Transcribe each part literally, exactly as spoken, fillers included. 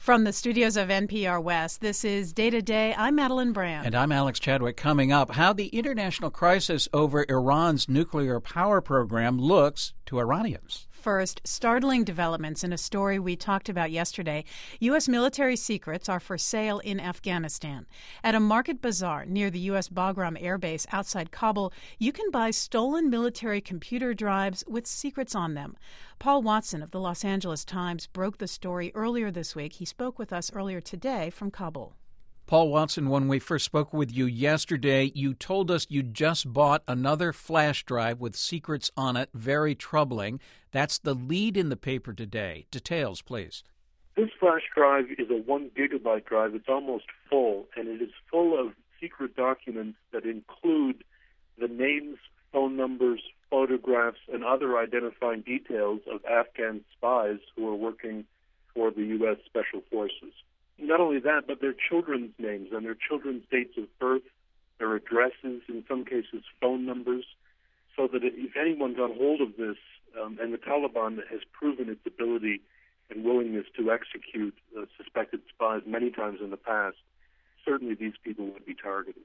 From the studios of N P R West, this is Day to Day. I'm Madeline Brand. And I'm Alex Chadwick. Coming up, how the international crisis over Iran's nuclear power program looks to Iranians. First, startling developments in a story we talked about yesterday. U S military secrets are for sale in Afghanistan. At a market bazaar near the U S Bagram Air Base outside Kabul, you can buy stolen military computer drives with secrets on them. Paul Watson of the Los Angeles Times broke the story earlier this week. He spoke with us earlier today from Kabul. Paul Watson, when we first spoke with you yesterday, you told us you just bought another flash drive with secrets on it. Very troubling. That's the lead in the paper today. Details, please. This flash drive is a one gigabyte drive. It's almost full, and it is full of secret documents that include the names, phone numbers, photographs, and other identifying details of Afghan spies who are working for the U S Special Forces. Not only that, but their children's names and their children's dates of birth, their addresses, in some cases phone numbers, so that if anyone got hold of this, um, and the Taliban has proven its ability and willingness to execute uh, suspected spies many times in the past, certainly these people would be targeted.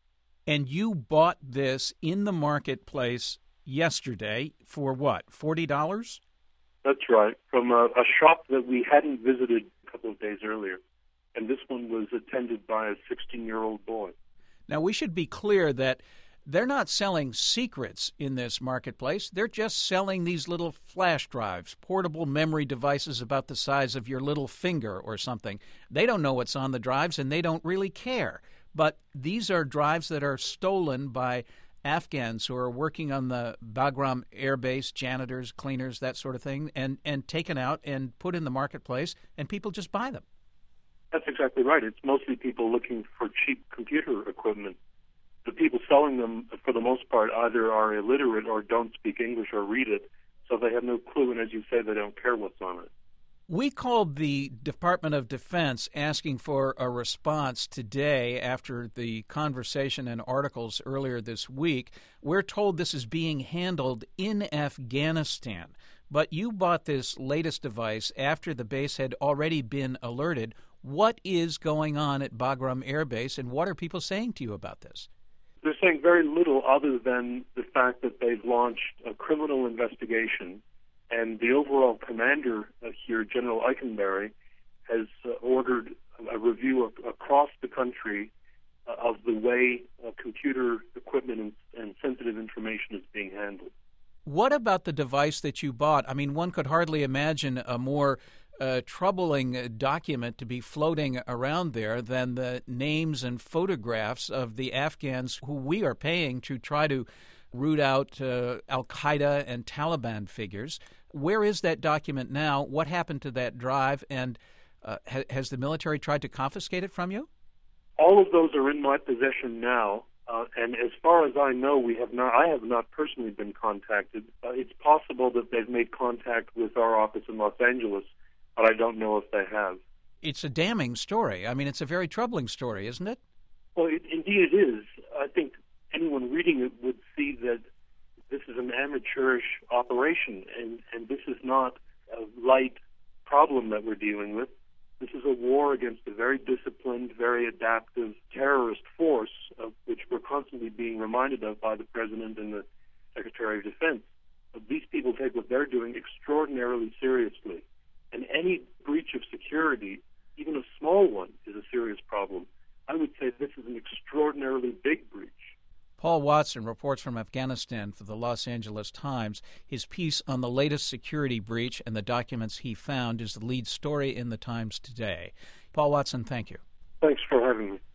And you bought this in the marketplace yesterday for what, forty dollars? That's right, from a, a shop that we hadn't visited a couple of days earlier. And this one was attended by a sixteen-year-old boy. Now, we should be clear that they're not selling secrets in this marketplace. They're just selling these little flash drives, portable memory devices about the size of your little finger or something. They don't know what's on the drives, and they don't really care. But these are drives that are stolen by Afghans who are working on the Bagram Air Base, janitors, cleaners, that sort of thing, and, and taken out and put in the marketplace, and people just buy them. That's exactly right. It's mostly people looking for cheap computer equipment. The people selling them, for the most part, either are illiterate or don't speak English or read it, so they have no clue, and as you say, they don't care what's on it. We called the Department of Defense asking for a response today after the conversation and articles earlier this week. We're told this is being handled in Afghanistan, but you bought this latest device after the base had already been alerted. What is going on at Bagram Air Base, and what are people saying to you about this? They're saying very little other than the fact that they've launched a criminal investigation, and the overall commander uh, here, General Eikenberry, has uh, ordered a review of, across the country uh, of the way uh, computer equipment and, and sensitive information is being handled. What about the device that you bought? I mean, one could hardly imagine a more uh, troubling document to be floating around there than the names and photographs of the Afghans who we are paying to try to root out uh, al-Qaeda and Taliban figures. Where is that document now? What happened to that drive? And uh, ha- has the military tried to confiscate it from you? All of those are in my possession now. Uh, and as far as I know, we have not. I have not personally been contacted. Uh, it's possible that they've made contact with our office in Los Angeles, but I don't know if they have. It's a damning story. I mean, it's a very troubling story, isn't it? Well, it, indeed it is. I think anyone reading it would see that this is an amateurish operation, and, and this is not a light problem that we're dealing with. This is a war against a very disciplined, very adaptive terrorist force, of which we're constantly being reminded of by the President and the Secretary of Defense. These people take what they're doing extraordinarily seriously, and any breach of security, even a small one, is a serious problem. I would say this is an extraordinarily big breach. Paul Watson reports from Afghanistan for the Los Angeles Times. His piece on the latest security breach and the documents he found is the lead story in the Times today. Paul Watson, thank you. Thanks for having me.